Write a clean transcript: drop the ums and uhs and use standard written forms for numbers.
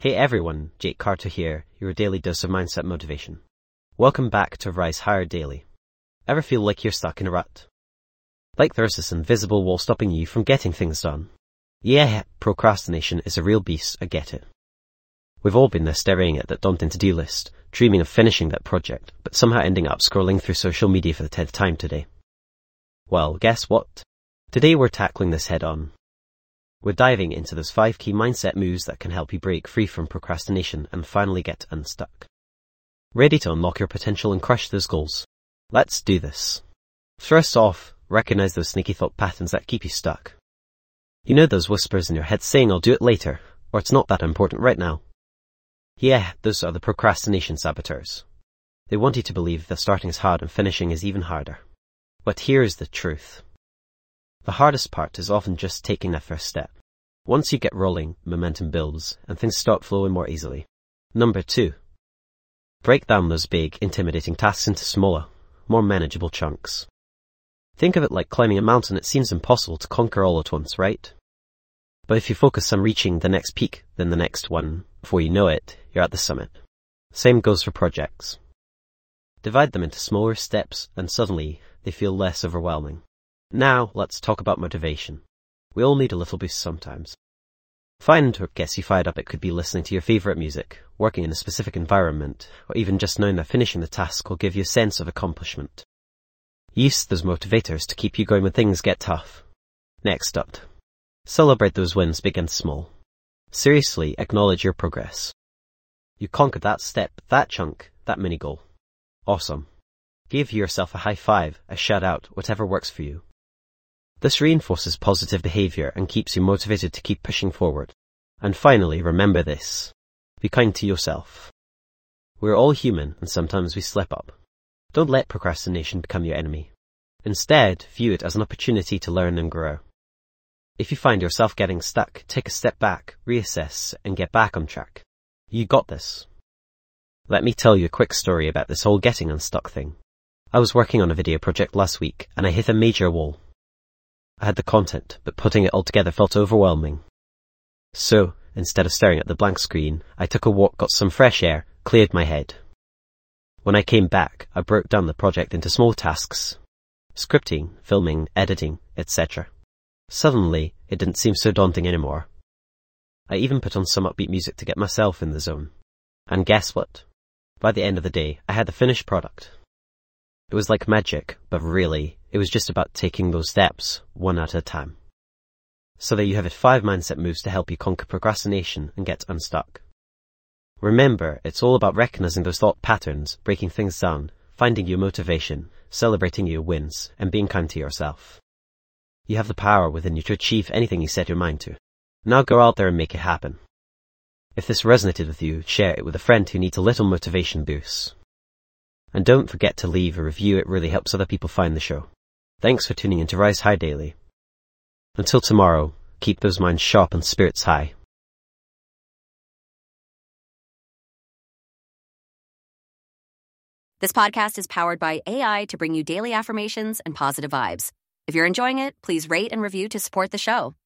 Hey everyone, Jake Carter here, your daily dose of mindset motivation. Welcome back to Rise Higher Daily. Ever feel like you're stuck in a rut? Like there's this invisible wall stopping you from getting things done? Yeah, procrastination is a real beast, I get it. We've all been there staring at that daunting to-do list, dreaming of finishing that project, but somehow ending up scrolling through social media for the 10th time today. Well, guess what? Today we're tackling this head on. We're diving into those 5 key mindset moves that can help you break free from procrastination and finally get unstuck. Ready to unlock your potential and crush those goals? Let's do this. First off, recognize those sneaky thought patterns that keep you stuck. You know those whispers in your head saying I'll do it later, or it's not that important right now. Yeah, those are the procrastination saboteurs. They want you to believe that starting is hard and finishing is even harder. But here's the truth. The hardest part is often just taking that first step. Once you get rolling, momentum builds, and things start flowing more easily. Number 2. Break down those big, intimidating tasks into smaller, more manageable chunks. Think of it like climbing a mountain. It seems impossible to conquer all at once, right? But if you focus on reaching the next peak, then the next one, before you know it, you're at the summit. Same goes for projects. Divide them into smaller steps, and suddenly, they feel less overwhelming. Now, let's talk about motivation. We all need a little boost sometimes. Find what gets you fired up. It could be listening to your favorite music, working in a specific environment, or even just knowing that finishing the task will give you a sense of accomplishment. Use those motivators to keep you going when things get tough. Next up, celebrate those wins, big and small. Seriously, acknowledge your progress. You conquered that step, that chunk, that mini goal. Awesome. Give yourself a high five, a shout out, whatever works for you. This reinforces positive behavior and keeps you motivated to keep pushing forward. And finally, remember this. Be kind to yourself. We're all human and sometimes we slip up. Don't let procrastination become your enemy. Instead, view it as an opportunity to learn and grow. If you find yourself getting stuck, take a step back, reassess, and get back on track. You got this. Let me tell you a quick story about this whole getting unstuck thing. I was working on a video project last week and I hit a major wall. I had the content, but putting it all together felt overwhelming. So, instead of staring at the blank screen, I took a walk, got some fresh air, cleared my head. When I came back, I broke down the project into small tasks. Scripting, filming, editing, etc. Suddenly, it didn't seem so daunting anymore. I even put on some upbeat music to get myself in the zone. And guess what? By the end of the day, I had the finished product. It was like magic, but really, it was just about taking those steps, one at a time. So there you have it, 5 mindset moves to help you conquer procrastination and get unstuck. Remember, it's all about recognizing those thought patterns, breaking things down, finding your motivation, celebrating your wins, and being kind to yourself. You have the power within you to achieve anything you set your mind to. Now go out there and make it happen. If this resonated with you, share it with a friend who needs a little motivation boost. And don't forget to leave a review. It really helps other people find the show. Thanks for tuning in to Rise High Daily. Until tomorrow, keep those minds sharp and spirits high. This podcast is powered by AI to bring you daily affirmations and positive vibes. If you're enjoying it, please rate and review to support the show.